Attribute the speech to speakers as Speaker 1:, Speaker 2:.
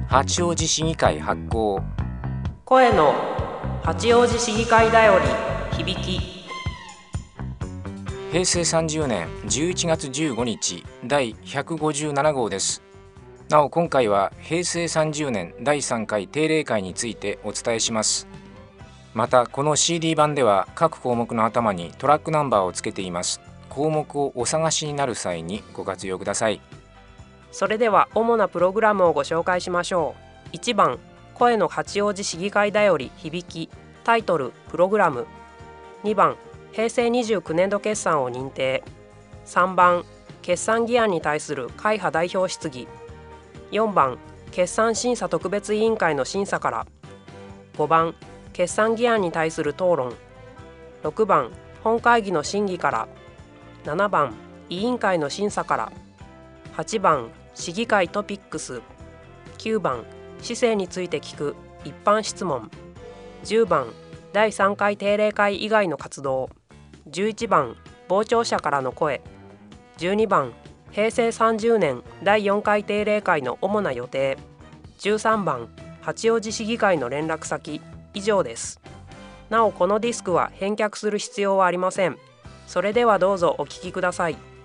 Speaker 1: 八王子市議会発行
Speaker 2: 声の八王子市議会だより響き。
Speaker 1: 平成30年11月15日第157号です。なお今回は平成30年第3回定例会についてお伝えします。またこの CD 版では各項目の頭にトラックナンバーをつけています。項目をお探しになる際にご活用ください。
Speaker 2: それでは主なプログラムをご紹介しましょう。1番、声の八王子市議会だより響き。タイトル、プログラム。2番、平成29年度決算を認定。3番、決算議案に対する会派代表質疑。4番、決算審査特別委員会の審査から。5番、決算議案に対する討論。6番、本会議の審議から。7番、委員会の審査から。8番、市議会トピックス。9番、市政について聞く一般質問。10番、第3回定例会以外の活動。11番、傍聴者からの声。12番、平成30年第4回定例会の主な予定。13番、八王子市議会の連絡先。以上です。なおこのディスクは返却する必要はありません。それではどうぞお聞きください。